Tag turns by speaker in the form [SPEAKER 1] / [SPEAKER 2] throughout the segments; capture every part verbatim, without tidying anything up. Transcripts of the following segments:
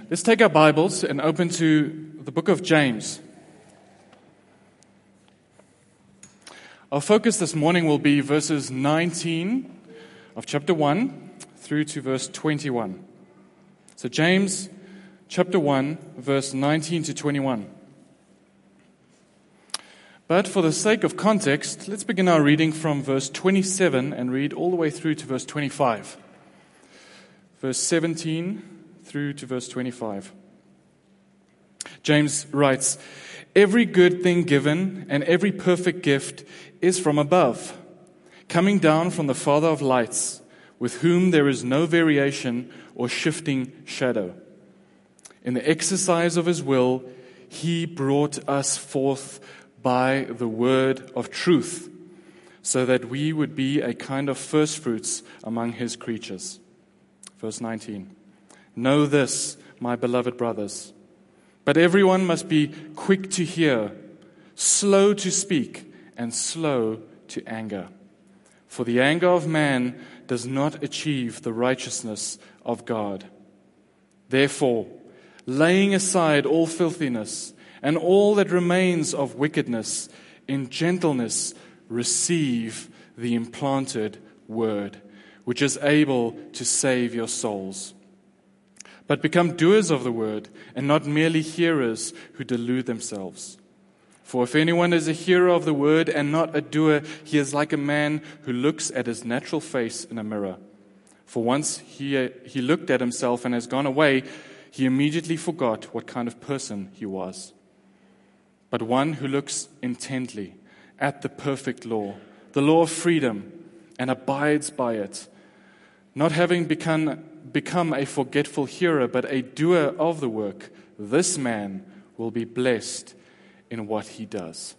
[SPEAKER 1] Let's take our Bibles and open to the book of James. Our focus this morning will be verses nineteen of chapter one through to verse twenty-one. So James chapter one, verse nineteen to twenty-one. But for the sake of context, let's begin our reading from verse twenty-seven and read all the way through to verse twenty-five. Verse seventeen through to verse twenty-five. James writes, "Every good thing given and every perfect gift is from above, coming down from the Father of lights, with whom there is no variation or shifting shadow. In the exercise of his will, he brought us forth by the word of truth, so that we would be a kind of firstfruits among his creatures." Verse nineteen. "Know this, my beloved brothers, but everyone must be quick to hear, slow to speak, and slow to anger. For the anger of man does not achieve the righteousness of God. Therefore, laying aside all filthiness and all that remains of wickedness, in gentleness receive the implanted word, which is able to save your souls. But become doers of the word, and not merely hearers who delude themselves. For if anyone is a hearer of the word and not a doer, he is like a man who looks at his natural face in a mirror. For once he, he looked at himself and has gone away, he immediately forgot what kind of person he was. But one who looks intently at the perfect law, the law of freedom, and abides by it, not having become, become a forgetful hearer, but a doer of the work, this man will be blessed in what he does."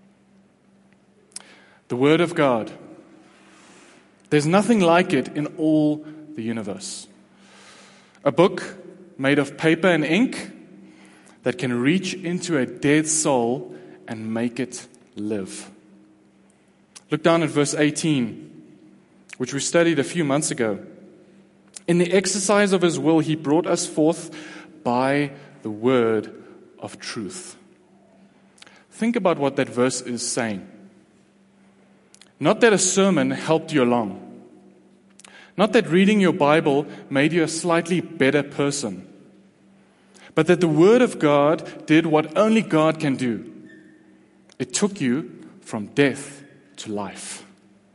[SPEAKER 1] The Word of God. There's nothing like it in all the universe. A book made of paper and ink that can reach into a dead soul and make it live. Look down at verse eighteen, which we studied a few months ago. "In the exercise of his will, he brought us forth by the word of truth." Think about what that verse is saying. Not that a sermon helped you along. Not that reading your Bible made you a slightly better person. But that the Word of God did what only God can do. It took you from death to life.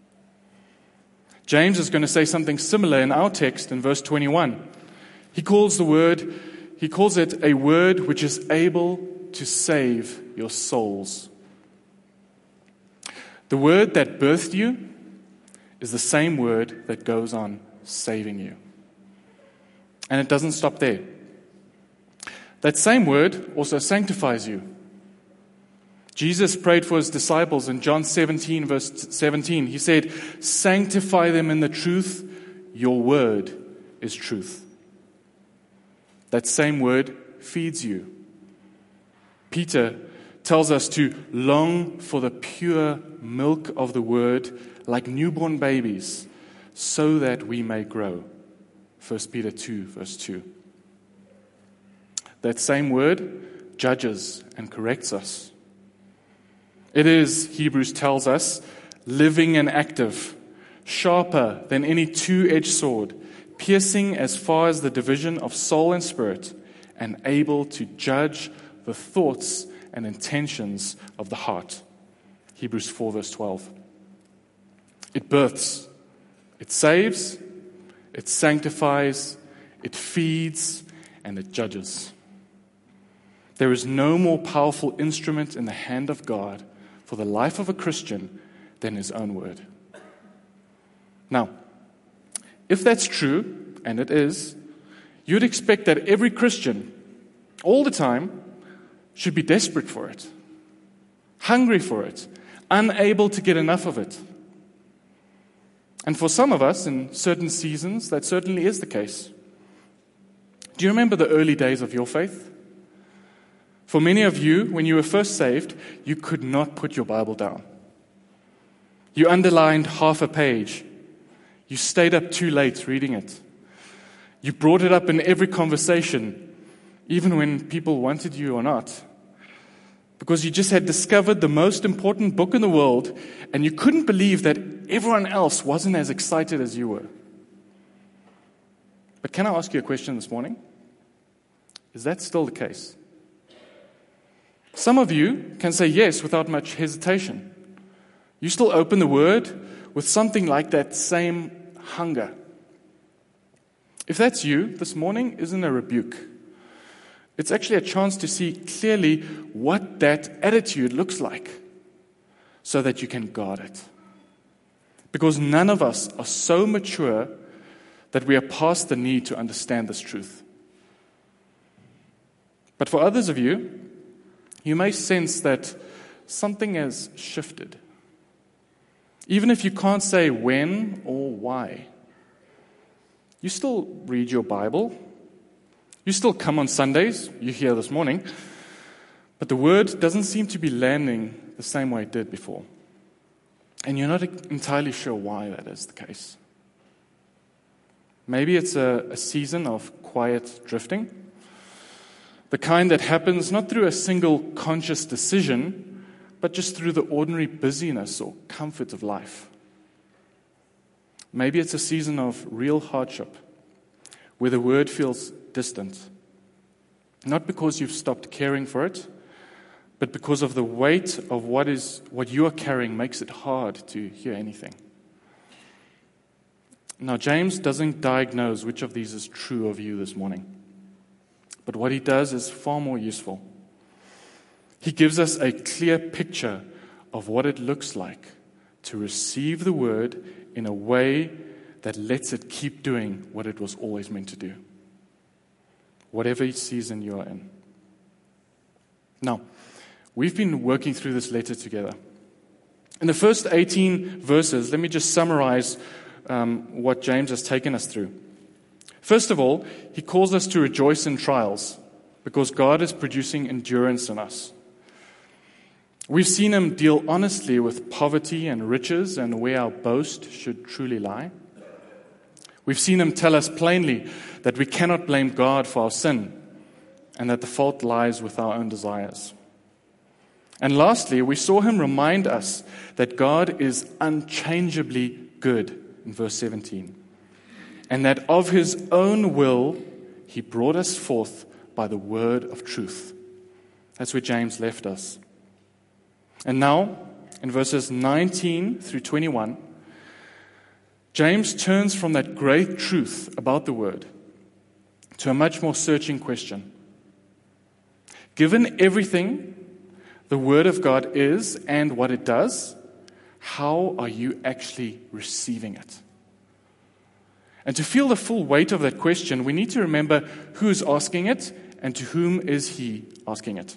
[SPEAKER 1] James is going to say something similar in our text in verse twenty-one. He calls the word, he calls it a word which is able to save your souls. The word that birthed you is the same word that goes on saving you. And it doesn't stop there. That same word also sanctifies you. Jesus prayed for his disciples in John seventeen, verse seventeen. He said, "Sanctify them in the truth. Your word is truth." That same word feeds you. Peter tells us to long for the pure milk of the word like newborn babies, so that we may grow. First Peter two, verse two. That same word judges and corrects us. It is, Hebrews tells us, living and active, sharper than any two-edged sword, piercing as far as the division of soul and spirit, and able to judge the thoughts and intentions of the heart. Hebrews four, verse twelve. It births, it saves, it sanctifies, it feeds, and it judges. There is no more powerful instrument in the hand of God for the life of a Christian than his own word. Now, if that's true, and it is, you'd expect that every Christian, all the time, should be desperate for it, hungry for it, unable to get enough of it. And for some of us, in certain seasons, that certainly is the case. Do you remember the early days of your faith? For many of you, when you were first saved, you could not put your Bible down. You underlined half a page. You stayed up too late reading it. You brought it up in every conversation. even when people wanted you or not, because you just had discovered the most important book in the world, and you couldn't believe that everyone else wasn't as excited as you were. But can I ask you a question this morning? Is that still the case? Some of you can say yes without much hesitation. You still open the Word with something like that same hunger. If that's you, this morning isn't a rebuke. It's actually a chance to see clearly what that attitude looks like so that you can guard it. Because none of us are so mature that we are past the need to understand this truth. But for others of you, you may sense that something has shifted. Even if you can't say when or why. You still read your Bible. You still come on Sundays. You're here this morning. But the Word doesn't seem to be landing the same way it did before. And you're not entirely sure why that is the case. Maybe it's a, a season of quiet drifting. The kind that happens not through a single conscious decision, but just through the ordinary busyness or comfort of life. Maybe it's a season of real hardship, where the Word feels distant. Not because you've stopped caring for it, but because of the weight of what is what you are carrying makes it hard to hear anything. Now, James doesn't diagnose which of these is true of you this morning. But what he does is far more useful. He gives us a clear picture of what it looks like to receive the Word in a way that lets it keep doing what it was always meant to do. Whatever season you are in. Now, we've been working through this letter together. In the first eighteen verses, let me just summarize um, what James has taken us through. First of all, he calls us to rejoice in trials because God is producing endurance in us. We've seen him deal honestly with poverty and riches and where our boast should truly lie. We've seen him tell us plainly that we cannot blame God for our sin and that the fault lies with our own desires. And lastly, we saw him remind us that God is unchangeably good in verse seventeen. And that of his own will, he brought us forth by the word of truth. That's where James left us. And now, in verses nineteen through twenty-one, James turns from that great truth about the word to a much more searching question. Given everything the word of God is and what it does, how are you actually receiving it? And to feel the full weight of that question, we need to remember who is asking it and to whom is he asking it.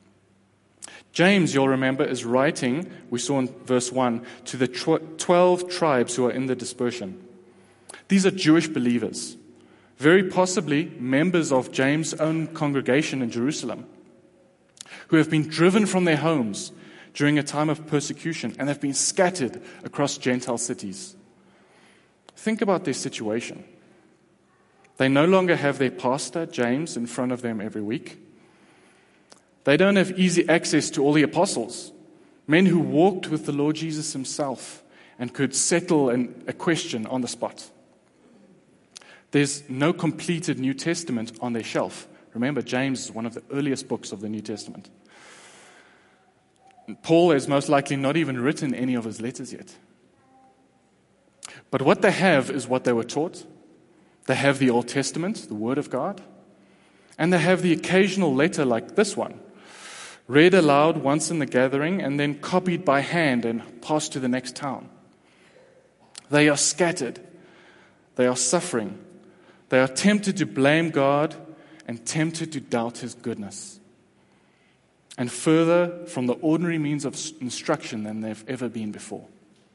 [SPEAKER 1] James, you'll remember, is writing, we saw in verse one, to the twelve tribes who are in the dispersion. These are Jewish believers, very possibly members of James' own congregation in Jerusalem, who have been driven from their homes during a time of persecution and have been scattered across Gentile cities. Think about their situation. They no longer have their pastor, James, in front of them every week. They don't have easy access to all the apostles, men who walked with the Lord Jesus himself and could settle an, a question on the spot. There's no completed New Testament on their shelf. Remember, James is one of the earliest books of the New Testament. Paul has most likely not even written any of his letters yet. But what they have is what they were taught. They have the Old Testament, the Word of God, and they have the occasional letter like this one, read aloud once in the gathering and then copied by hand and passed to the next town. They are scattered. They are suffering. They are tempted to blame God and tempted to doubt his goodness. And further from the ordinary means of instruction than they've ever been before.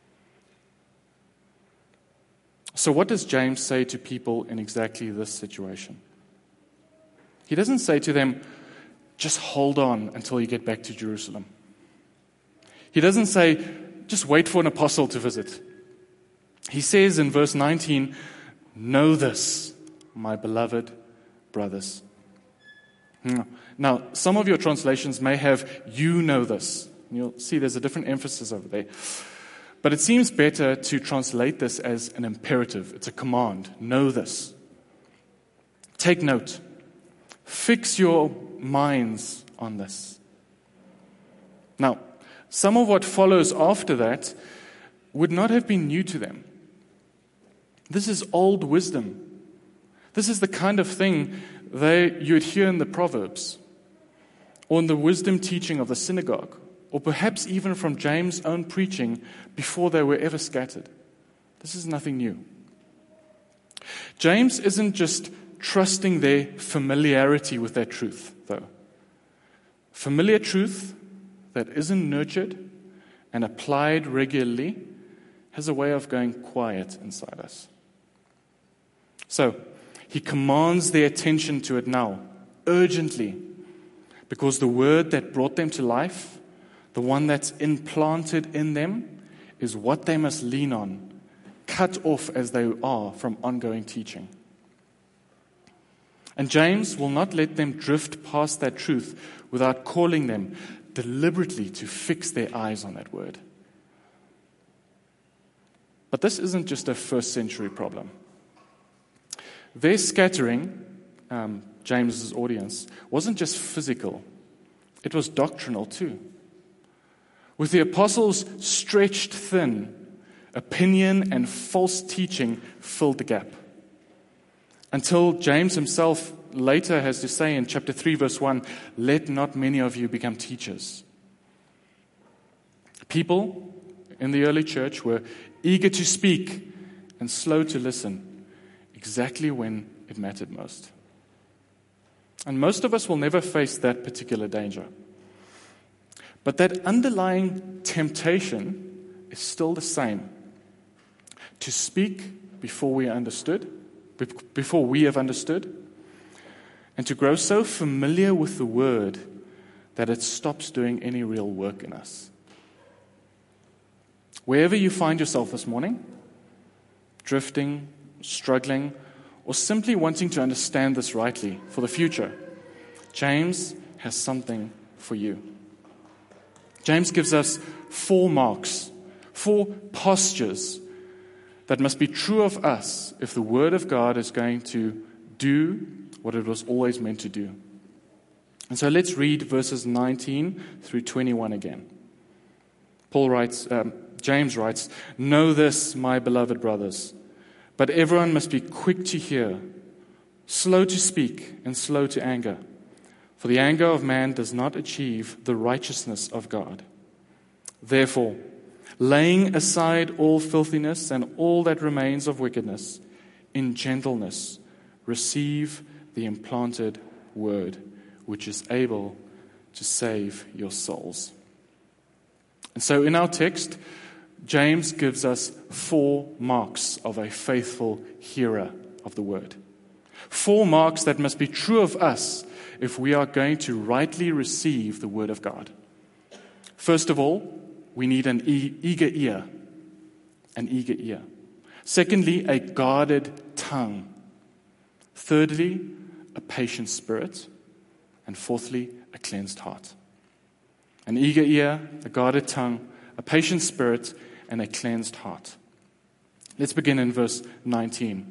[SPEAKER 1] So what does James say to people in exactly this situation? He doesn't say to them, just hold on until you get back to Jerusalem. He doesn't say, just wait for an apostle to visit. He says in verse nineteen, know this, my beloved brothers. Now, some of your translations may have, you know this. You'll see there's a different emphasis over there. But it seems better to translate this as an imperative. It's a command. Know this. Take note. Fix your minds on this. Now, some of what follows after that would not have been new to them. This is old wisdom. This is the kind of thing they you'd hear in the Proverbs, or in the wisdom teaching of the synagogue, or perhaps even from James' own preaching before they were ever scattered. This is nothing new. James isn't just trusting their familiarity with that truth, though. Familiar truth that isn't nurtured and applied regularly has a way of going quiet inside us. So, he commands their attention to it now, urgently, because the word that brought them to life, the one that's implanted in them, is what they must lean on, cut off as they are from ongoing teaching. And James will not let them drift past that truth without calling them deliberately to fix their eyes on that word. But this isn't just a first century problem. Their scattering, um, James's audience, wasn't just physical. It was doctrinal too. With the apostles stretched thin, opinion and false teaching filled the gap. Until James himself later has to say in chapter three, verse one, let not many of you become teachers. People in the early church were eager to speak and slow to listen, exactly when it mattered most. And most of us will never face that particular danger. But that underlying temptation is still the same. To speak before we understood, before we have understood, and to grow so familiar with the word that it stops doing any real work in us. Wherever you find yourself this morning, drifting, struggling, or simply wanting to understand this rightly for the future, James has something for you. James gives us four marks, four postures that must be true of us if the Word of God is going to do what it was always meant to do. And so let's read verses nineteen through twenty-one again. Paul writes, um, James writes, know this, my beloved brothers, but everyone must be quick to hear, slow to speak, and slow to anger. For the anger of man does not achieve the righteousness of God. Therefore, laying aside all filthiness and all that remains of wickedness, in gentleness, receive the implanted word, which is able to save your souls. And so in our text, James gives us four marks of a faithful hearer of the word. Four marks that must be true of us if we are going to rightly receive the word of God. First of all, we need an e- eager ear. An eager ear. Secondly, a guarded tongue. Thirdly, a patient spirit. And fourthly, a cleansed heart. An eager ear, a guarded tongue, a patient spirit, and a cleansed heart. Let's begin in verse nineteen.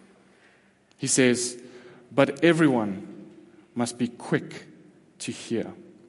[SPEAKER 1] He says, but everyone must be quick to hear.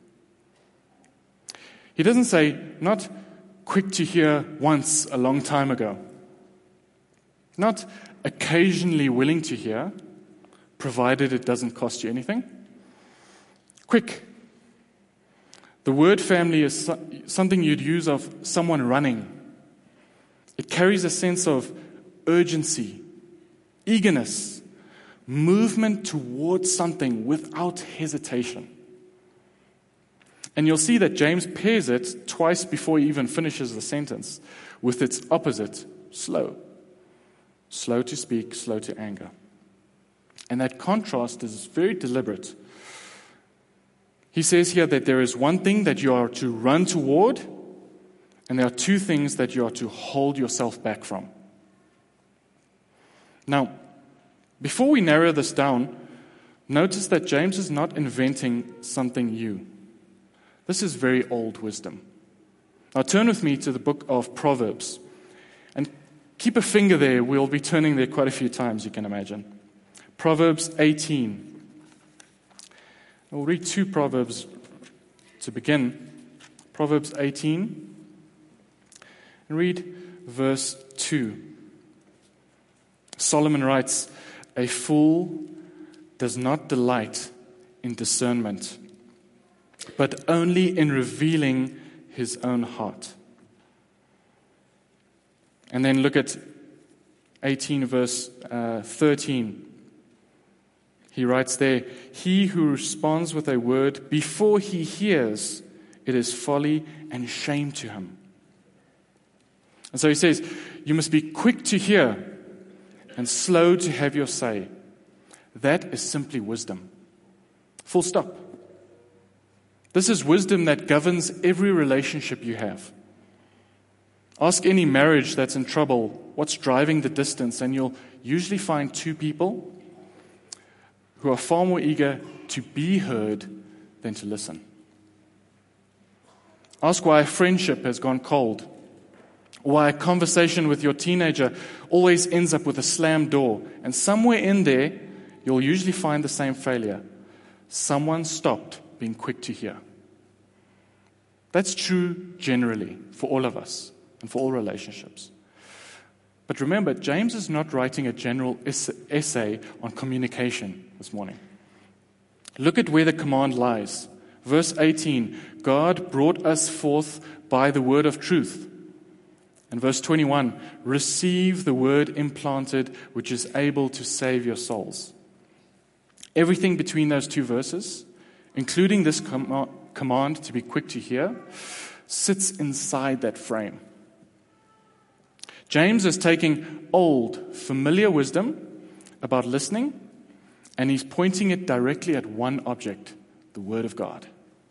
[SPEAKER 1] He doesn't say, not quick to hear once a long time ago. Not occasionally willing to hear, provided it doesn't cost you anything. Quick. The word family is something you'd use of someone running. It carries a sense of urgency, eagerness, movement towards something without hesitation. And you'll see that James pairs it twice before he even finishes the sentence with its opposite, slow. Slow to speak, slow to anger. And that contrast is very deliberate. He says here that there is one thing that you are to run toward, and there are two things that you are to hold yourself back from. Now, before we narrow this down, Notice that James is not inventing something new. This is very old wisdom. Now turn with me to the book of Proverbs. And keep a finger there. We'll be turning there quite a few times, you can imagine. Proverbs eighteen. We'll read two Proverbs to begin. Proverbs eighteen. And read verse two. Solomon writes, "A fool does not delight in discernment, but only in revealing his own heart." And then look at eighteen verse uh, thirteen. He writes there, "He who responds with a word before he hears, it is folly and shame to him." And so he says, you must be quick to hear and slow to have your say. That is simply wisdom. Full stop. This is wisdom that governs every relationship you have. Ask any marriage that's in trouble, what's driving the distance, and you'll usually find two people who are far more eager to be heard than to listen. Ask why a friendship has gone cold, or why a conversation with your teenager always ends up with a slammed door, and somewhere in there, you'll usually find the same failure. Someone stopped being quick to hear. That's true generally for all of us and for all relationships. But remember, James is not writing a general essay on communication this morning. Look at where the command lies. Verse eighteen, God brought us forth by the word of truth. And verse twenty-one, receive the word implanted, which is able to save your souls. Everything between those two verses, including this com- command to be quick to hear, sits inside that frame. James is taking old, familiar wisdom about listening, and he's pointing it directly at one object, the Word of God.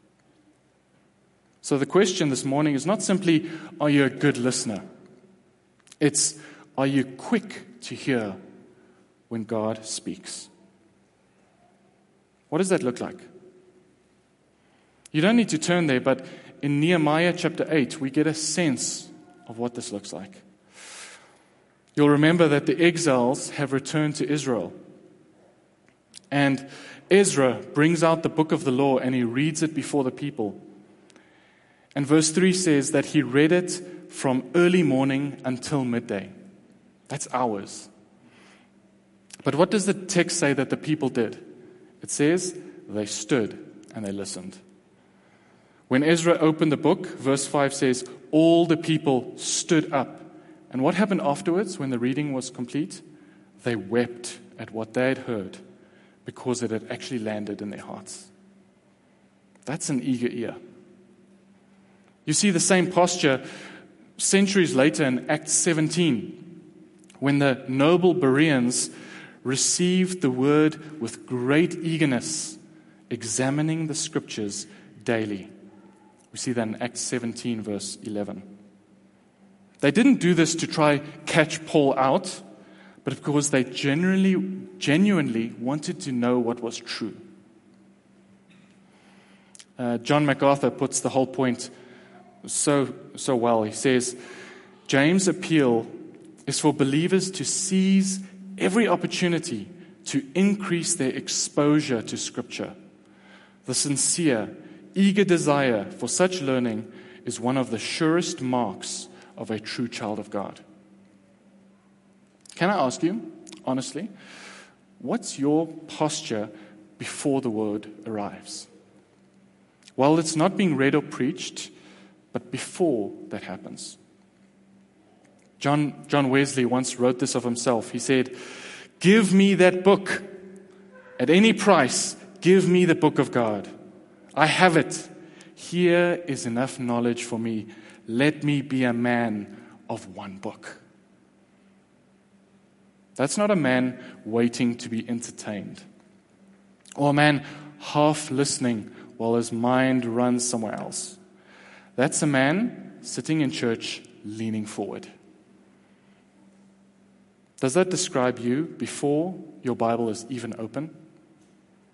[SPEAKER 1] So the question this morning is not simply, are you a good listener? It's, are you quick to hear when God speaks? What does that look like? You don't need to turn there, but in Nehemiah chapter eight, we get a sense of what this looks like. You'll remember that the exiles have returned to Israel. And Ezra brings out the book of the law and he reads it before the people. And verse three says that he read it from early morning until midday. That's hours. But what does the text say that the people did? It says they stood and they listened. When Ezra opened the book, verse five says, all the people stood up. And what happened afterwards when the reading was complete? They wept at what they had heard because it had actually landed in their hearts. That's an eager ear. You see the same posture centuries later in Acts seventeen, when the noble Bereans received the word with great eagerness, examining the scriptures daily. We see that in Acts seventeen, verse eleven. They didn't do this to try catch Paul out, but because they genuinely, genuinely wanted to know what was true. Uh, John MacArthur puts the whole point so, so well. He says, James' appeal is for believers to seize every opportunity to increase their exposure to Scripture. The sincere, eager desire for such learning is one of the surest marks of a true child of God. Can I ask you, honestly, what's your posture before the word arrives? Well, it's not being read or preached, but before that happens. John, John Wesley once wrote this of himself. He said, give me that book. At any price, give me the book of God. I have it. Here is enough knowledge for me. Let me be a man of one book. That's not a man waiting to be entertained, or a man half listening while his mind runs somewhere else. That's a man sitting in church leaning forward. Does that describe you before your Bible is even open?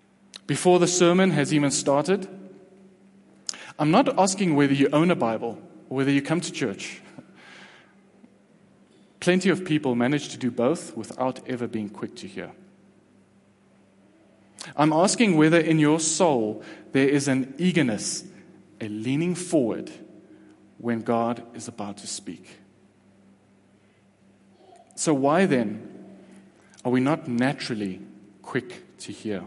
[SPEAKER 1] before the sermon has even started. I'm not asking whether you own a Bible or whether you come to church. Plenty of people manage to do both without ever being quick to hear. I'm asking whether in your soul there is an eagerness, a leaning forward when God is about to speak. So why then are we not naturally quick to hear?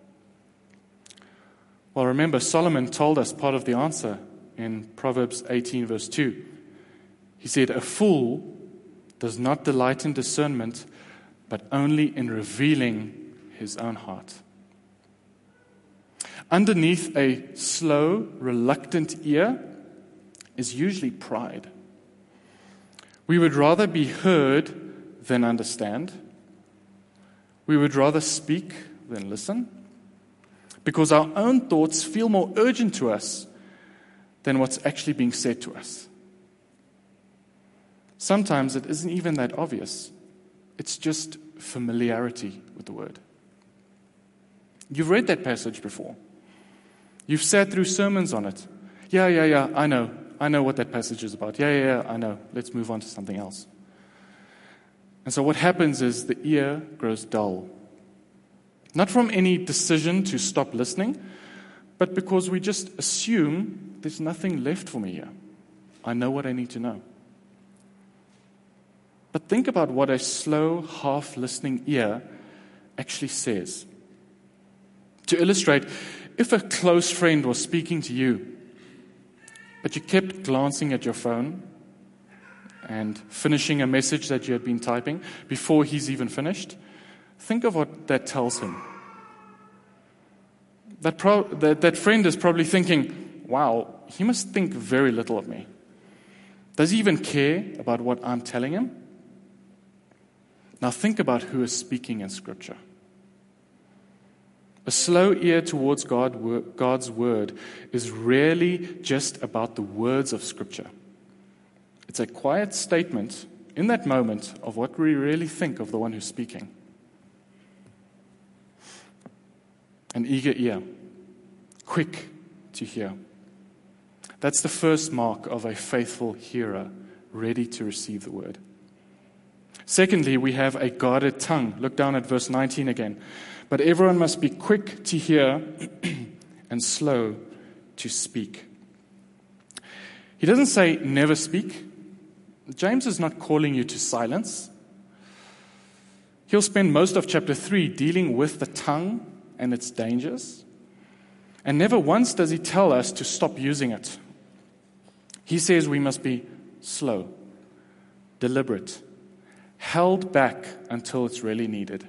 [SPEAKER 1] Well, remember, Solomon told us part of the answer in Proverbs eighteen, verse two. He said, "A fool does not delight in discernment, but only in revealing his own heart." Underneath a slow, reluctant ear is usually pride. We would rather be heard than understand. We would rather speak than listen, because our own thoughts feel more urgent to us than what's actually being said to us. Sometimes it isn't even that obvious. It's just familiarity with the word. You've read that passage before. You've sat through sermons on it. Yeah, yeah, yeah, I know. I know what that passage is about. Yeah, yeah, yeah, I know. Let's move on to something else. And so what happens is the ear grows dull. Not from any decision to stop listening, but because we just assume there's nothing left for me here. I know what I need to know. But think about what a slow, half-listening ear actually says. To illustrate, if a close friend was speaking to you, but you kept glancing at your phone and finishing a message that you had been typing before he's even finished, think of what that tells him. That, pro- that, that friend is probably thinking, wow, he must think very little of me. Does he even care about what I'm telling him? Now think about who is speaking in Scripture. A slow ear towards God, God's word is rarely just about the words of Scripture. It's a quiet statement in that moment of what we really think of the one who's speaking. An eager ear, quick to hear. That's the first mark of a faithful hearer, ready to receive the word. Secondly, we have a guarded tongue. Look down at verse nineteen again. But everyone must be quick to hear and slow to speak. He doesn't say never speak. James is not calling you to silence. He'll spend most of chapter three dealing with the tongue and its dangers. And never once does he tell us to stop using it. He says we must be slow, deliberate, held back until it's really needed.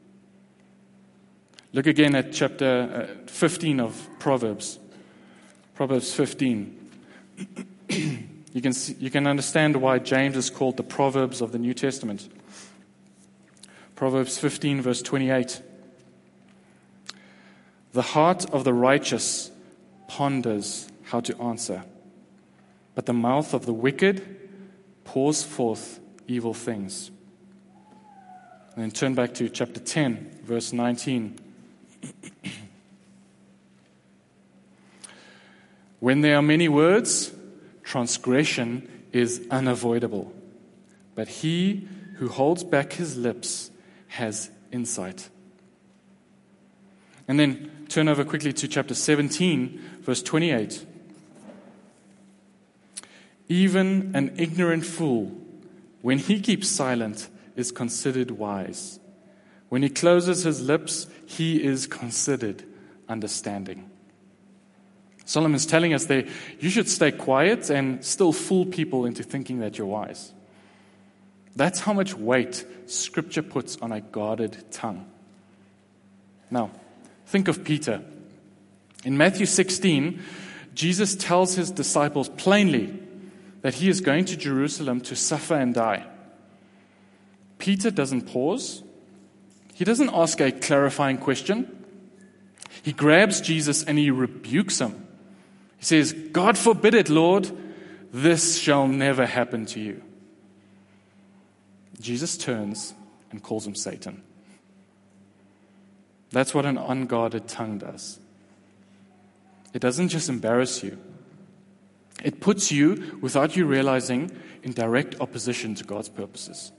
[SPEAKER 1] Look again at chapter fifteen of Proverbs. Proverbs fifteen. You can see, you can understand why James is called the Proverbs of the New Testament. Proverbs fifteen, verse twenty-eight. The heart of the righteous ponders how to answer, but the mouth of the wicked pours forth evil things. And then turn back to chapter ten, verse nineteen. When there are many words, transgression is unavoidable. But he who holds back his lips has insight. And then turn over quickly to chapter seventeen, verse twenty-eight. Even an ignorant fool, when he keeps silent, is considered wise. When he closes his lips, he is considered understanding. Solomon's telling us there, you should stay quiet and still fool people into thinking that you're wise. That's how much weight Scripture puts on a guarded tongue. Now, think of Peter. In Matthew sixteen, Jesus tells his disciples plainly that he is going to Jerusalem to suffer and die. Peter doesn't pause. He doesn't ask a clarifying question. He grabs Jesus and he rebukes him. He says, God forbid it, Lord, this shall never happen to you. Jesus turns and calls him Satan. That's what an unguarded tongue does. It doesn't just embarrass you. It puts you, without you realizing, in direct opposition to God's purposes.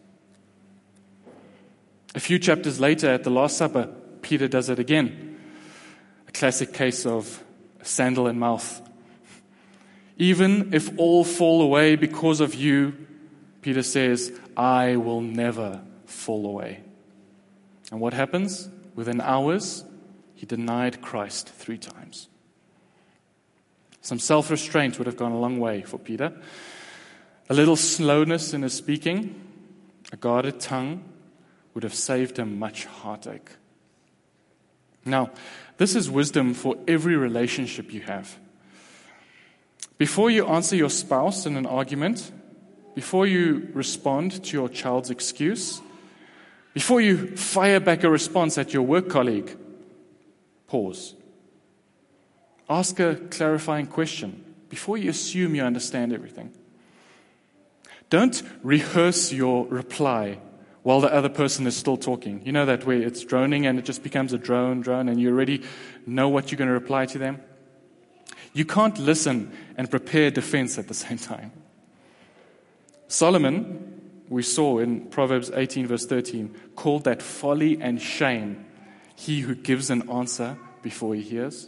[SPEAKER 1] A few chapters later, at the Last Supper, Peter does it again. A classic case of sandal in mouth. Even if all fall away because of you, Peter says, I will never fall away. And what happens? Within hours, he denied Christ three times. Some self-restraint would have gone a long way for Peter. A little slowness in his speaking, a guarded tongue, would have saved him much heartache. Now, this is wisdom for every relationship you have. Before you answer your spouse in an argument, before you respond to your child's excuse, before you fire back a response at your work colleague, pause. Ask a clarifying question before you assume you understand everything. Don't rehearse your reply while the other person is still talking. You know that way it's droning and it just becomes a drone, drone, and you already know what you're going to reply to them? You can't listen and prepare defense at the same time. Solomon, we saw in Proverbs eighteen verse thirteen, called that folly and shame, he who gives an answer before he hears.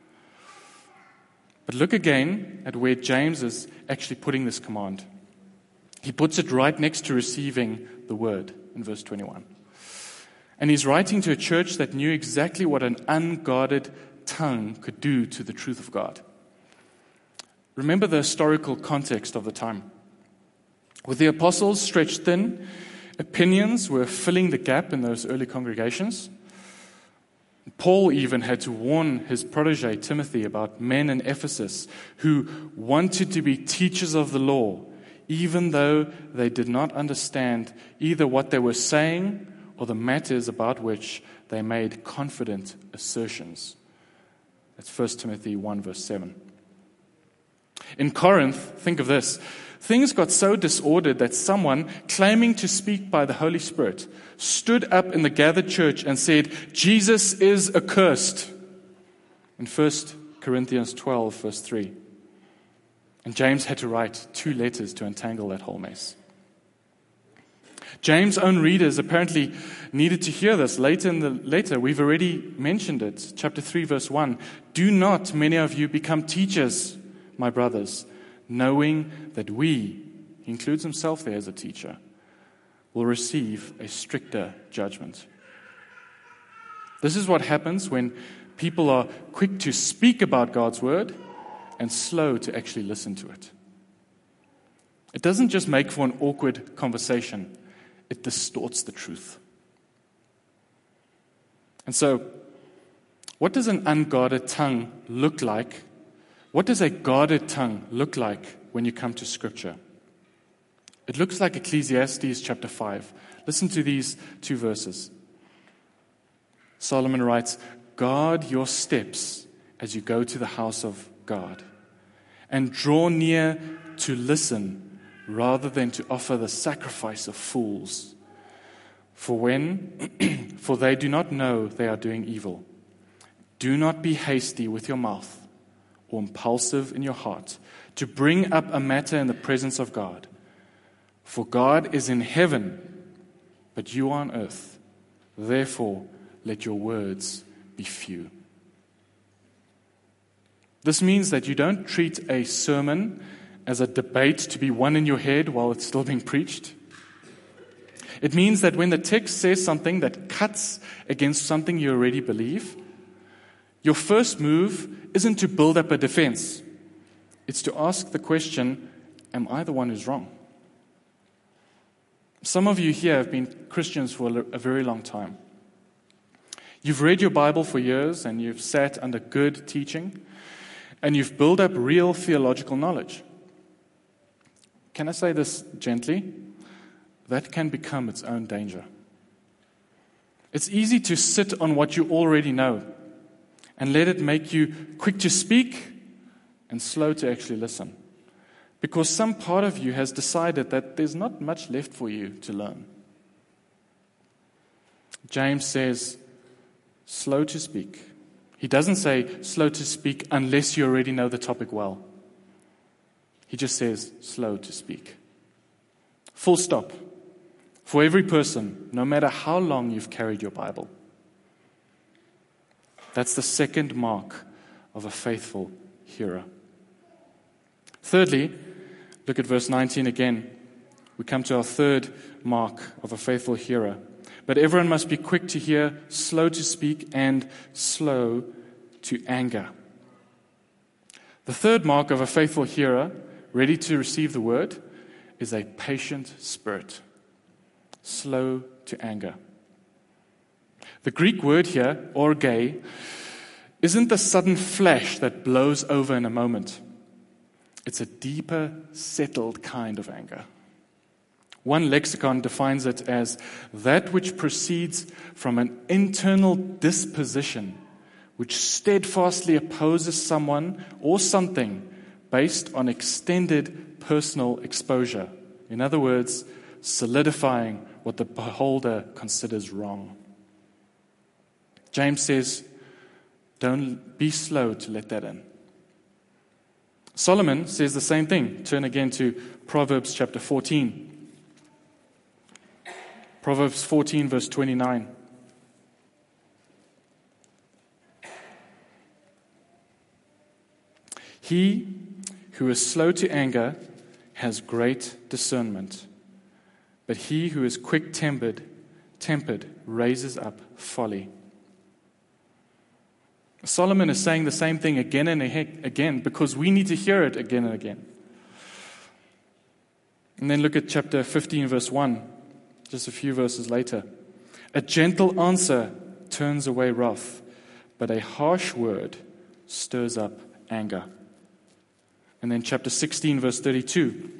[SPEAKER 1] But look again at where James is actually putting this command. He puts it right next to receiving the word in verse twenty-one. And he's writing to a church that knew exactly what an unguarded tongue could do to the truth of God. Remember the historical context of the time. With the apostles stretched thin, opinions were filling the gap in those early congregations. Paul even had to warn his protege Timothy about men in Ephesus who wanted to be teachers of the law, even though they did not understand either what they were saying or the matters about which they made confident assertions. That's First Timothy one verse seven. In Corinth, think of this, things got so disordered that someone claiming to speak by the Holy Spirit stood up in the gathered church and said, Jesus is accursed. In First Corinthians twelve verse three. And James had to write two letters to untangle that whole mess. James' own readers apparently needed to hear this. Later in the letter, we've already mentioned it. Chapter three, verse one. Do not, many of you, become teachers, my brothers, knowing that we, he includes himself there as a teacher, will receive a stricter judgment. This is what happens when people are quick to speak about God's word and slow to actually listen to it. It doesn't just make for an awkward conversation, it distorts the truth. And so, what does an unguarded tongue look like? What does a guarded tongue look like when you come to Scripture? It looks like Ecclesiastes chapter five. Listen to these two verses. Solomon writes, guard your steps as you go to the house of God, and draw near to listen rather than to offer the sacrifice of fools. For when, for they do not know they are doing evil. Do not be hasty with your mouth or impulsive in your heart to bring up a matter in the presence of God. For God is in heaven, but you are on earth. Therefore, let your words be few. This means that you don't treat a sermon as a debate to be won in your head while it's still being preached. It means that when the text says something that cuts against something you already believe, your first move isn't to build up a defense. It's to ask the question, am I the one who's wrong? Some of you here have been Christians for a very long time. You've read your Bible for years and you've sat under good teaching and you've built up real theological knowledge. Can I say this gently? That can become its own danger. It's easy to sit on what you already know and let it make you quick to speak and slow to actually listen. Because some part of you has decided that there's not much left for you to learn. James says, slow to speak. He doesn't say slow to speak unless you already know the topic well. He just says slow to speak. Full stop. For every person, no matter how long you've carried your Bible. That's the second mark of a faithful hearer. Thirdly, look at verse nineteen again. We come to our third mark of a faithful hearer. But everyone must be quick to hear, slow to speak, and slow to anger. The third mark of a faithful hearer, ready to receive the word, is a patient spirit. Slow to anger. The Greek word here, orge, isn't the sudden flash that blows over in a moment. It's a deeper, settled kind of anger. One lexicon defines it as that which proceeds from an internal disposition which steadfastly opposes someone or something based on extended personal exposure. In other words, solidifying what the beholder considers wrong. James says, don't be slow to let that in. Solomon says the same thing. Turn again to Proverbs chapter fourteen. Proverbs fourteen, verse twenty-nine. He who is slow to anger has great discernment, but he who is quick-tempered tempered raises up folly. Solomon is saying the same thing again and again because we need to hear it again and again. And then look at chapter fifteen, verse one, just a few verses later. A gentle answer turns away wrath, but a harsh word stirs up anger. And then chapter sixteen, verse thirty-two.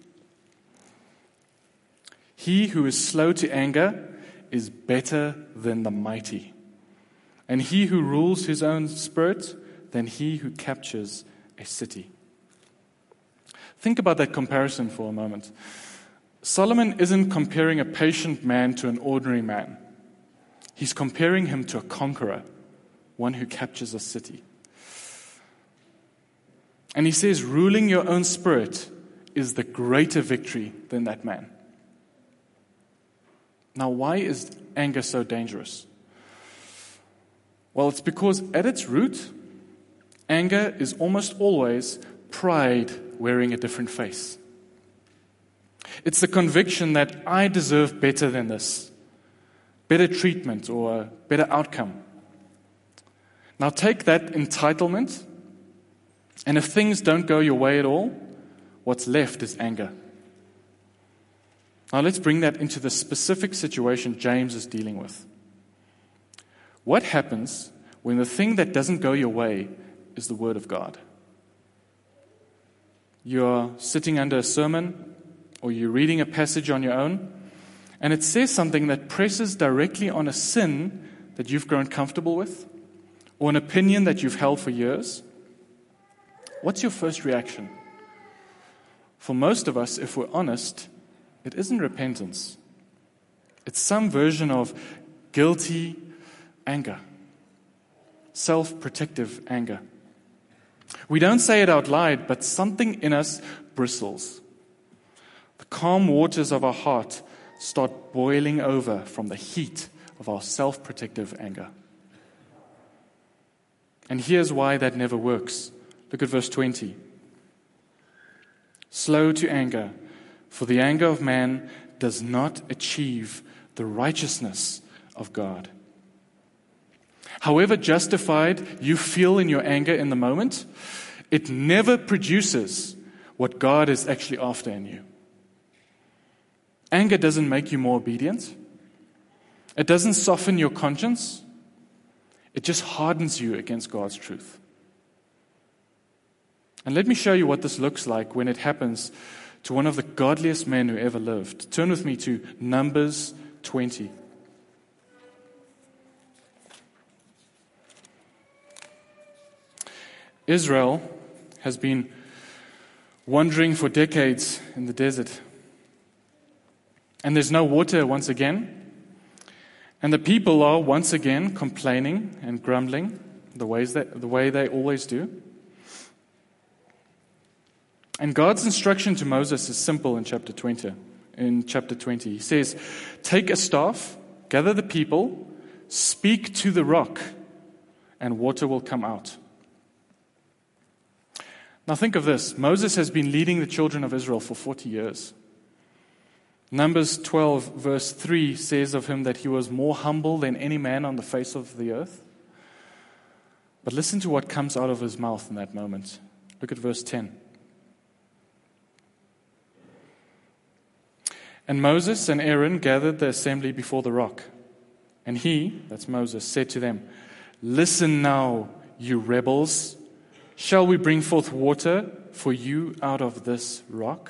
[SPEAKER 1] He who is slow to anger is better than the mighty, and he who rules his own spirit than he who captures a city. Think about that comparison for a moment. Solomon isn't comparing a patient man to an ordinary man. He's comparing him to a conqueror, one who captures a city. And he says, ruling your own spirit is the greater victory than that man. Now, why is anger so dangerous? Well, it's because at its root, anger is almost always pride wearing a different face. It's the conviction that I deserve better than this, better treatment or a better outcome. Now take that entitlement, and if things don't go your way at all, what's left is anger. Now let's bring that into the specific situation James is dealing with. What happens when the thing that doesn't go your way is the Word of God? You're sitting under a sermon, or you're reading a passage on your own, and it says something that presses directly on a sin that you've grown comfortable with, or an opinion that you've held for years. What's your first reaction? For most of us, if we're honest, it isn't repentance. It's some version of guilty anger, self-protective anger. We don't say it out loud, but something in us bristles. The calm waters of our heart start boiling over from the heat of our self-protective anger. And here's why that never works. Look at verse twenty. Slow to anger, for the anger of man does not achieve the righteousness of God. However justified you feel in your anger in the moment, it never produces what God is actually after in you. Anger doesn't make you more obedient. It doesn't soften your conscience. It just hardens you against God's truth. And let me show you what this looks like when it happens to one of the godliest men who ever lived. Turn with me to Numbers twenty. Israel has been wandering for decades in the desert. And there's no water once again. And the people are once again complaining and grumbling the ways that, the way they always do. And God's instruction to Moses is simple in chapter twenty. In chapter twenty, He says, "Take a staff, gather the people, speak to the rock, and water will come out." Now think of this. Moses has been leading the children of Israel for forty years. Numbers twelve verse three says of him that he was more humble than any man on the face of the earth. But listen to what comes out of his mouth in that moment. Look at verse ten. "And Moses and Aaron gathered the assembly before the rock. And he," that's Moses, "said to them, 'Listen now, you rebels. Shall we bring forth water for you out of this rock?'"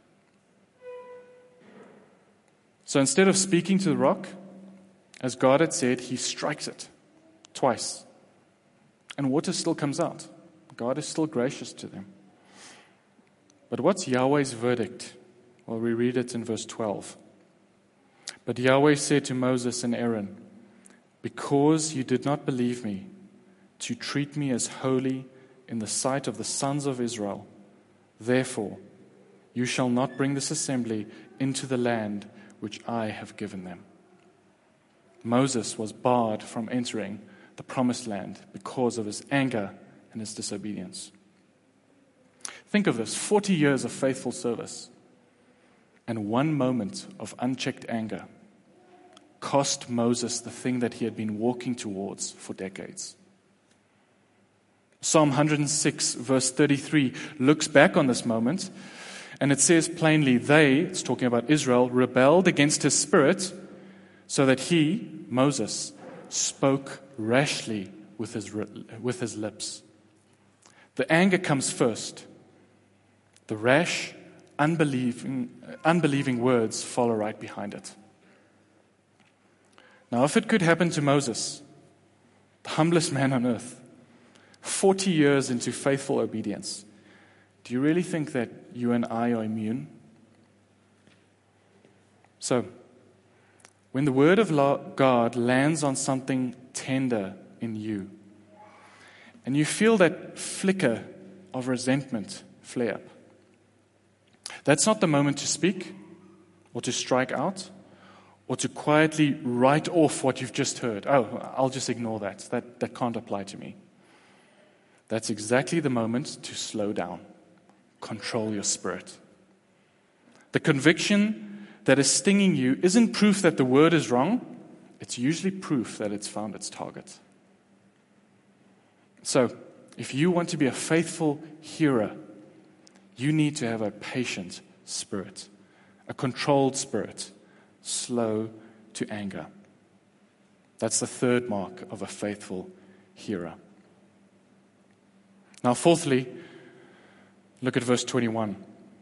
[SPEAKER 1] So instead of speaking to the rock, as God had said, he strikes it twice. And water still comes out. God is still gracious to them. But what's Yahweh's verdict? Well, we read it in verse twelve. "But Yahweh said to Moses and Aaron, 'Because you did not believe me, to treat me as holy in the sight of the sons of Israel, therefore you shall not bring this assembly into the land which I have given them.'" Moses was barred from entering the promised land because of his anger and his disobedience. Think of this, forty years of faithful service and one moment of unchecked anger cost Moses the thing that he had been walking towards for decades. Psalm one hundred six, verse thirty-three, looks back on this moment, and it says plainly, they, it's talking about Israel, rebelled against his spirit, so that he, Moses, spoke rashly with his, with his lips. The anger comes first. The rash, unbelieving, unbelieving words follow right behind it. Now, if it could happen to Moses, the humblest man on earth, forty years into faithful obedience, do you really think that you and I are immune? So, when the word of God lands on something tender in you, and you feel that flicker of resentment flare up, that's not the moment to speak or to strike out or to quietly write off what you've just heard. Oh, I'll just ignore that. That, that can't apply to me. That's exactly the moment to slow down. Control your spirit. The conviction that is stinging you isn't proof that the word is wrong. It's usually proof that it's found its target. So, if you want to be a faithful hearer, you need to have a patient spirit, a controlled spirit, slow to anger. That's the third mark of a faithful hearer. Now, fourthly, look at verse twenty-one.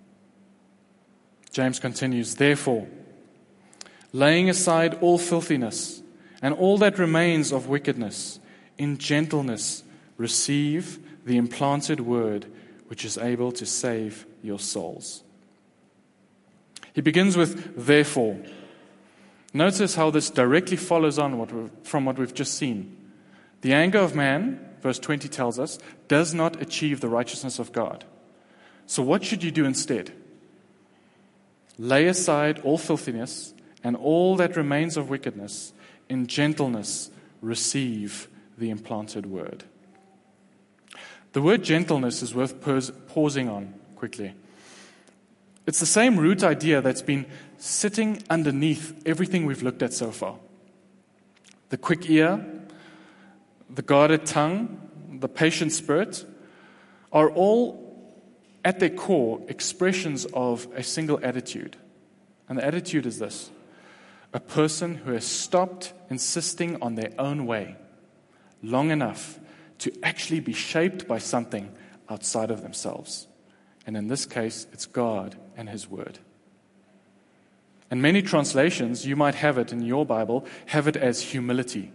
[SPEAKER 1] James continues, "Therefore, laying aside all filthiness and all that remains of wickedness, in gentleness receive the implanted word which is able to save your souls." He begins with "therefore." Notice how this directly follows on what from what we've just seen. The anger of man, verse twenty tells us, does not achieve the righteousness of God. So what should you do instead? Lay aside all filthiness and all that remains of wickedness. In gentleness receive the implanted word. The word gentleness is worth pausing on quickly. It's the same root idea that's been sitting underneath everything we've looked at so far. The quick ear, the guarded tongue, the patient spirit are all at their core expressions of a single attitude. And the attitude is this: a person who has stopped insisting on their own way long enough to actually be shaped by something outside of themselves. And in this case, it's God and His Word. And many translations, you might have it in your Bible, have it as humility.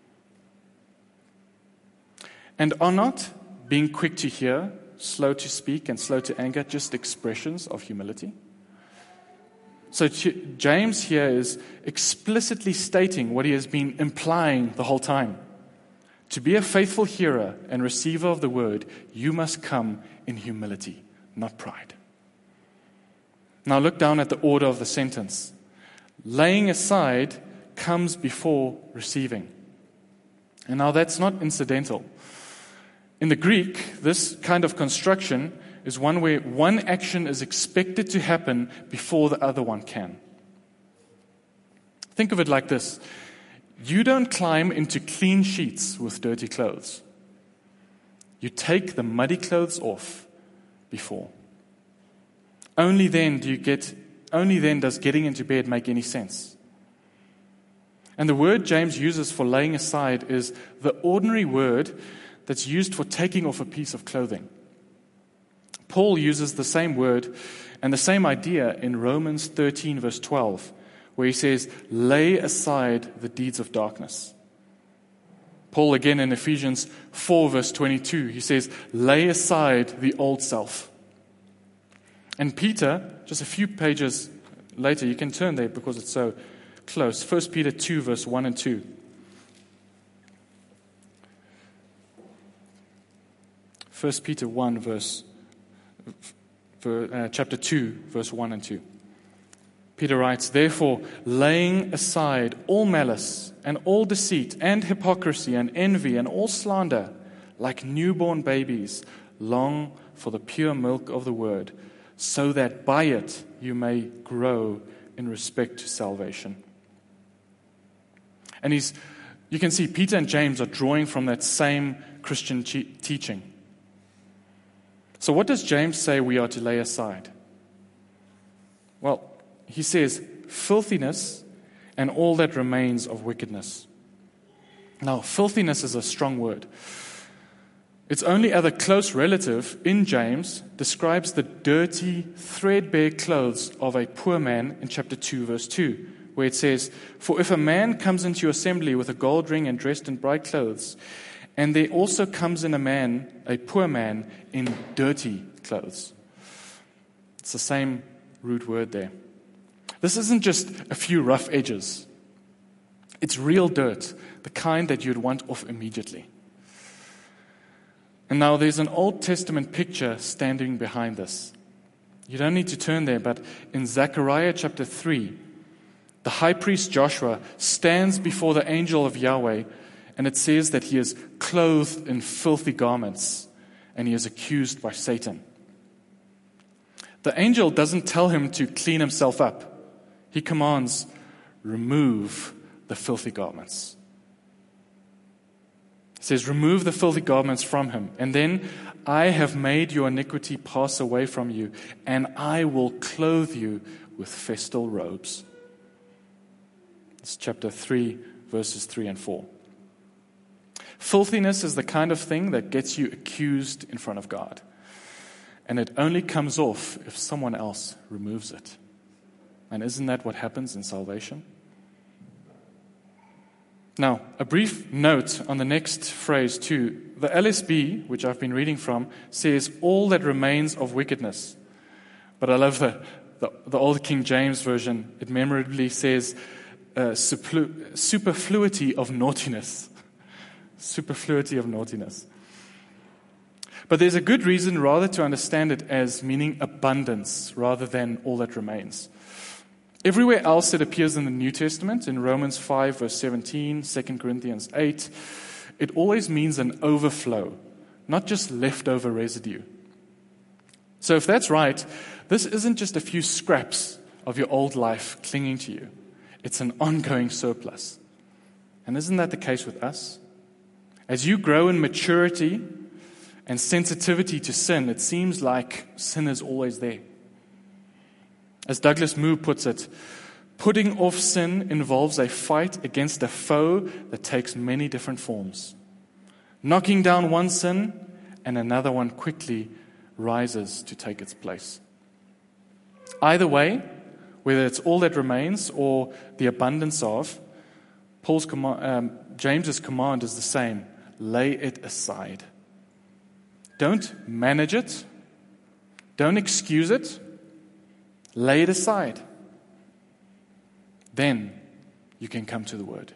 [SPEAKER 1] And are not being quick to hear, slow to speak, and slow to anger just expressions of humility? So James here is explicitly stating what he has been implying the whole time. To be a faithful hearer and receiver of the word, you must come in humility, not pride. Now look down at the order of the sentence. Laying aside comes before receiving. And now that's not incidental. In the Greek, this kind of construction is one where one action is expected to happen before the other one can. Think of it like this. You don't climb into clean sheets with dirty clothes. You take the muddy clothes off before. Only then do you get, only then does getting into bed make any sense. And the word James uses for laying aside is the ordinary word that's used for taking off a piece of clothing. Paul uses the same word and the same idea in Romans thirteen, verse twelve, where he says, lay aside the deeds of darkness. Paul again in Ephesians four, verse twenty-two, he says, lay aside the old self. And Peter, just a few pages later, you can turn there because it's so close, First Peter two, verse one and two. First Peter one, verse Uh, chapter two, verse one and two. Peter writes, therefore, laying aside all malice and all deceit and hypocrisy and envy and all slander, like newborn babies, long for the pure milk of the word, so that by it you may grow in respect to salvation. And he's, you can see Peter and James are drawing from that same Christian che- teaching. So what does James say we are to lay aside? Well, he says, filthiness and all that remains of wickedness. Now, filthiness is a strong word. Its only other close relative in James describes the dirty, threadbare clothes of a poor man in chapter two, verse two, where it says, for if a man comes into your assembly with a gold ring and dressed in bright clothes, and there also comes in a man, a poor man, in dirty clothes. It's the same root word there. This isn't just a few rough edges. It's real dirt, the kind that you'd want off immediately. And now there's an Old Testament picture standing behind this. You don't need to turn there, but in Zechariah chapter three, the high priest Joshua stands before the angel of Yahweh, and it says that he is clothed in filthy garments, and he is accused by Satan. The angel doesn't tell him to clean himself up. He commands, remove the filthy garments. He says, remove the filthy garments from him, and then I have made your iniquity pass away from you, and I will clothe you with festal robes. It's chapter three, verses three and four. Filthiness is the kind of thing that gets you accused in front of God. And it only comes off if someone else removes it. And isn't that what happens in salvation? Now, a brief note on the next phrase too. The L S B, which I've been reading from, says, all that remains of wickedness. But I love the, the, the old King James Version. It memorably says, uh, superflu- superfluity of naughtiness. Superfluity of naughtiness. But there's a good reason rather to understand it as meaning abundance rather than all that remains. Everywhere else it appears in the New Testament, in Romans five, verse seventeen, Second Corinthians eight, it always means an overflow, not just leftover residue. So if that's right, this isn't just a few scraps of your old life clinging to you. It's an ongoing surplus. And isn't that the case with us? As you grow in maturity and sensitivity to sin, it seems like sin is always there. As Douglas Moo puts it, putting off sin involves a fight against a foe that takes many different forms. Knocking down one sin, and another one quickly rises to take its place. Either way, whether it's all that remains or the abundance of, Paul's command, um, James's command is the same. Lay it aside. Don't manage it. Don't excuse it. Lay it aside. Then you can come to the Word.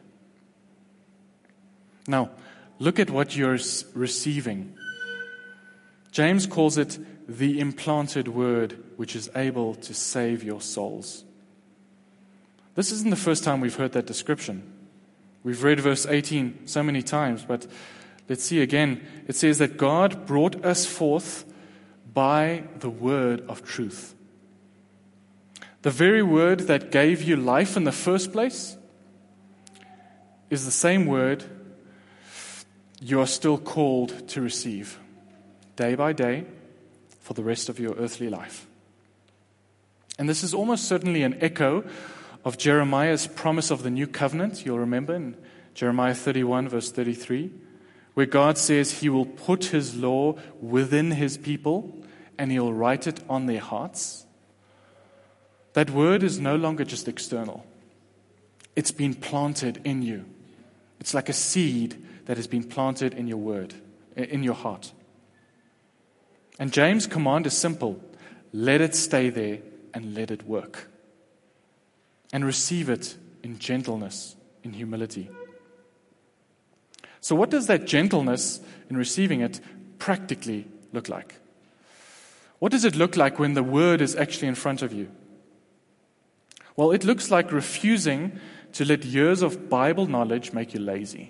[SPEAKER 1] Now, look at what you're receiving. James calls it the implanted Word, which is able to save your souls. This isn't the first time we've heard that description. We've read verse eighteen so many times, but let's see again. It says that God brought us forth by the word of truth. The very word that gave you life in the first place is the same word you are still called to receive day by day for the rest of your earthly life. And this is almost certainly an echo of Jeremiah's promise of the new covenant. You'll remember in Jeremiah thirty-one, verse thirty-three, where God says he will put his law within his people and he'll write it on their hearts. That word is no longer just external. It's been planted in you. It's like a seed that has been planted in your word, in your heart. And James' command is simple. Let it stay there and let it work. And receive it in gentleness, in humility. So what does that gentleness in receiving it practically look like? What does it look like when the word is actually in front of you? Well, it looks like refusing to let years of Bible knowledge make you lazy.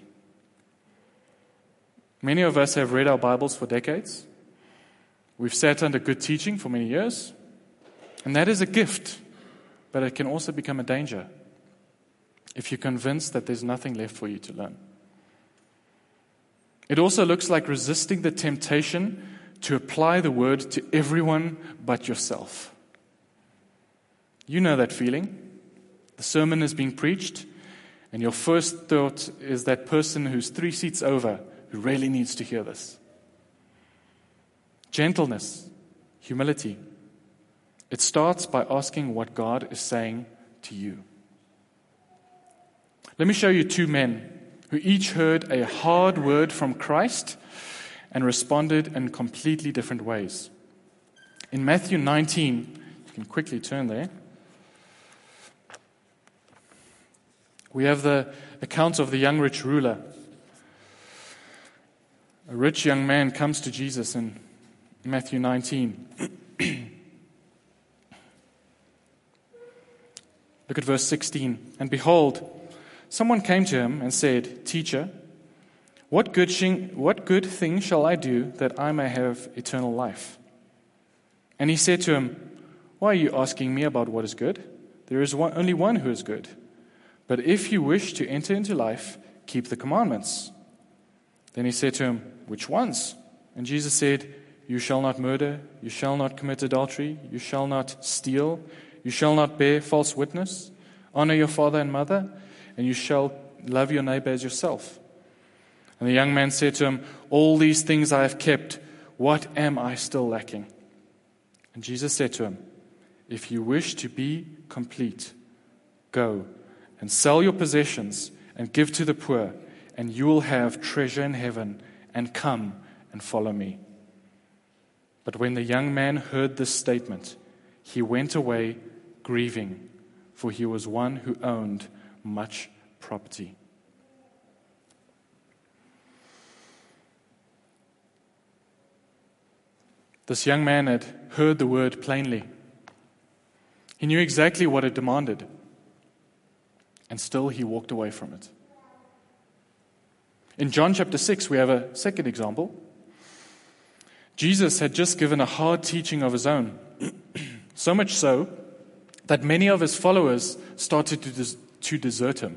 [SPEAKER 1] Many of us have read our Bibles for decades. We've sat under good teaching for many years. And that is a gift, but it can also become a danger if you're convinced that there's nothing left for you to learn. It also looks like resisting the temptation to apply the word to everyone but yourself. You know that feeling. The sermon is being preached, and your first thought is that person who's three seats over who really needs to hear this. Gentleness, humility. It starts by asking what God is saying to you. Let me show you two men who each heard a hard word from Christ and responded in completely different ways. In Matthew nineteen, you can quickly turn there, we have the account of the young rich ruler. A rich young man comes to Jesus in Matthew nineteen. Look at verse sixteen. And behold, someone came to him and said, Teacher, what good, shing, what good thing shall I do that I may have eternal life? And he said to him, Why are you asking me about what is good? There is one, only one who is good. But if you wish to enter into life, keep the commandments. Then he said to him, Which ones? And Jesus said, You shall not murder, you shall not commit adultery, you shall not steal, you shall not bear false witness, honor your father and mother, and you shall love your neighbor as yourself. And the young man said to him, All these things I have kept, what am I still lacking? And Jesus said to him, If you wish to be complete, go and sell your possessions and give to the poor, and you will have treasure in heaven, and come and follow me. But when the young man heard this statement, he went away grieving, for he was one who owned much property. This young man had heard the word plainly. He knew exactly what it demanded, and still he walked away from it. In John chapter six, we have a second example. Jesus had just given a hard teaching of his own, so much so that many of his followers started to, des- to desert him.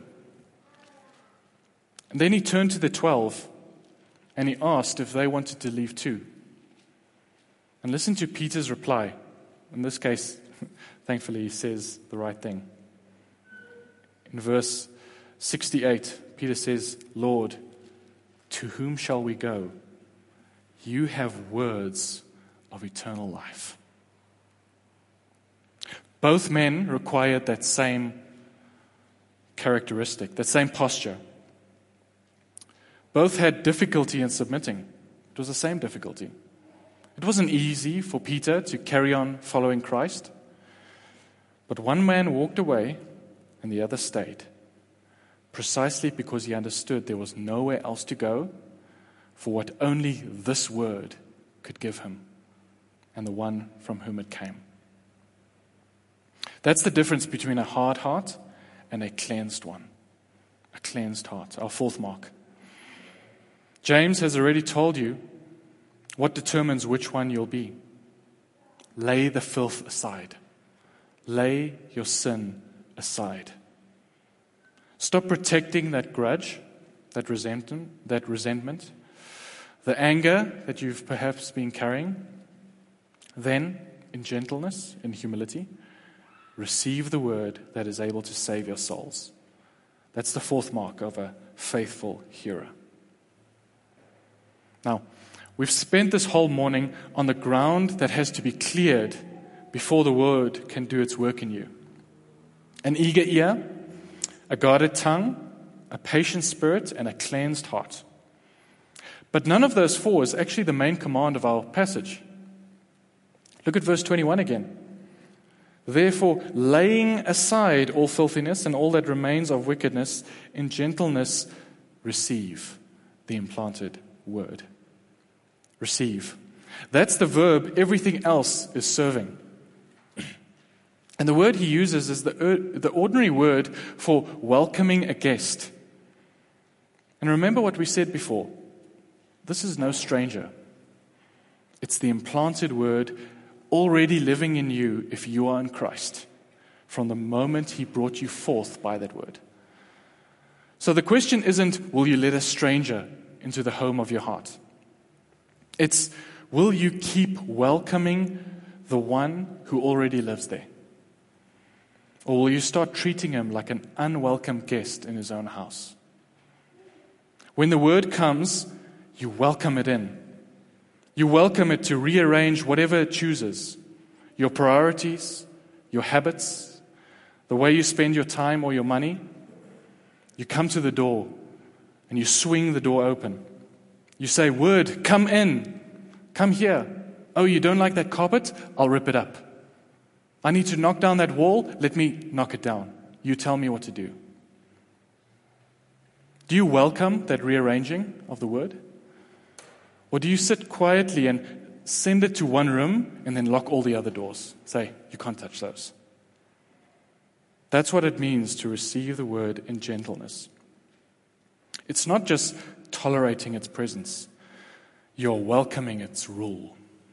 [SPEAKER 1] And then he turned to the twelve and he asked if they wanted to leave too. And listen to Peter's reply. In this case, thankfully, he says the right thing. In verse sixty-eight, Peter says, Lord, to whom shall we go? You have words of eternal life. Both men required that same characteristic, that same posture. Both had difficulty in submitting. It was the same difficulty. It wasn't easy for Peter to carry on following Christ. But one man walked away, and the other stayed, precisely because he understood there was nowhere else to go for what only this word could give him, and the one from whom it came. That's the difference between a hard heart and a cleansed one. A cleansed heart, our fourth mark. James has already told you what determines which one you'll be. Lay the filth aside. Lay your sin aside. Stop protecting that grudge, that resentment, that resentment, the anger that you've perhaps been carrying. Then, in gentleness, in humility, receive the word that is able to save your souls. That's the fourth mark of a faithful hearer. Now, we've spent this whole morning on the ground that has to be cleared before the word can do its work in you. An eager ear, a guarded tongue, a patient spirit, and a cleansed heart. But none of those four is actually the main command of our passage. Look at verse twenty-one again. Therefore, laying aside all filthiness and all that remains of wickedness, in gentleness receive the implanted word. Receive. That's the verb everything else is serving. And the word he uses is the, the ordinary word for welcoming a guest. And remember what we said before. This is no stranger. It's the implanted word already living in you if you are in Christ, from the moment he brought you forth by that word. So the question isn't, will you let a stranger into the home of your heart? It's, will you keep welcoming the one who already lives there? Or will you start treating him like an unwelcome guest in his own house? When the word comes, you welcome it in. You welcome it to rearrange whatever it chooses. Your priorities, your habits, the way you spend your time or your money. You come to the door and you swing the door open. You say, word, come in. Come here. Oh, you don't like that carpet? I'll rip it up. I need to knock down that wall. Let me knock it down. You tell me what to do. Do you welcome that rearranging of the word? Or do you sit quietly and send it to one room and then lock all the other doors? Say, you can't touch those. That's what it means to receive the word in gentleness. It's not just tolerating its presence. You're welcoming its rule.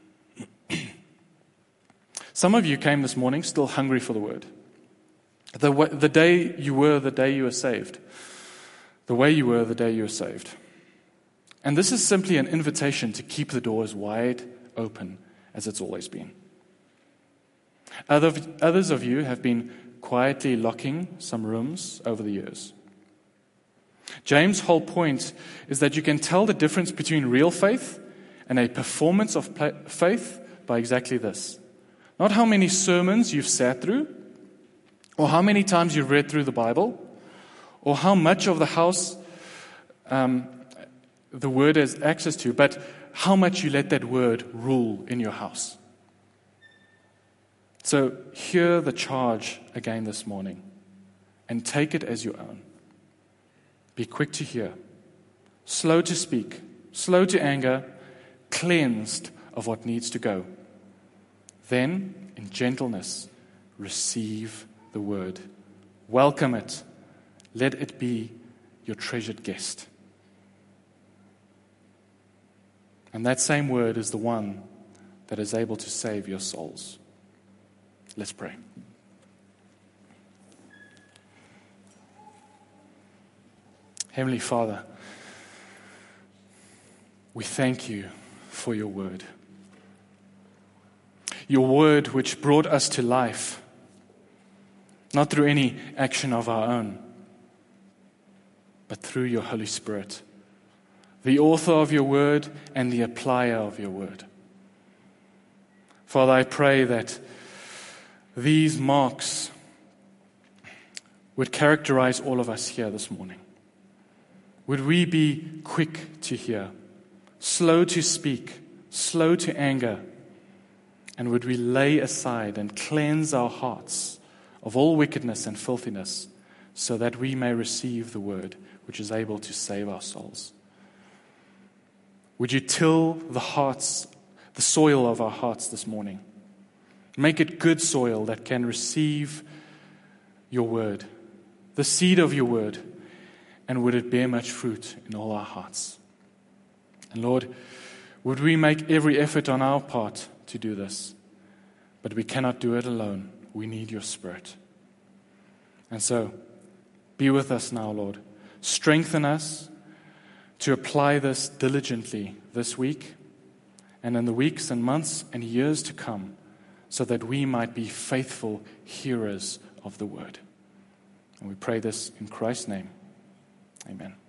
[SPEAKER 1] Some of you came this morning still hungry for the word. The, way, the day you were, the day you were saved. The way you were, the day you were saved. And this is simply an invitation to keep the doors wide open as it's always been. Other, others of you have been quietly locking some rooms over the years. James' whole point is that you can tell the difference between real faith and a performance of faith by exactly this. Not how many sermons you've sat through, or how many times you've read through the Bible, or how much of the house um, the word has access to, but how much you let that word rule in your house. So hear the charge again this morning and take it as your own. Be quick to hear, slow to speak, slow to anger, cleansed of what needs to go. Then, in gentleness, receive the word. Welcome it. Let it be your treasured guest. And that same word is the one that is able to save your souls. Let's pray. Heavenly Father, we thank you for your word. Your word which brought us to life, not through any action of our own, but through your Holy Spirit, the author of your word and the applier of your word. Father, I pray that these marks would characterize all of us here this morning. Would we be quick to hear, slow to speak, slow to anger, and would we lay aside and cleanse our hearts of all wickedness and filthiness so that we may receive the word which is able to save our souls. Would you till the hearts, the soil of our hearts this morning? Make it good soil that can receive your word, the seed of your word, and would it bear much fruit in all our hearts? And Lord, would we make every effort on our part to do this? But we cannot do it alone. We need your Spirit. And so, be with us now, Lord. Strengthen us to apply this diligently this week and in the weeks and months and years to come, so that we might be faithful hearers of the word. And we pray this in Christ's name. Amen.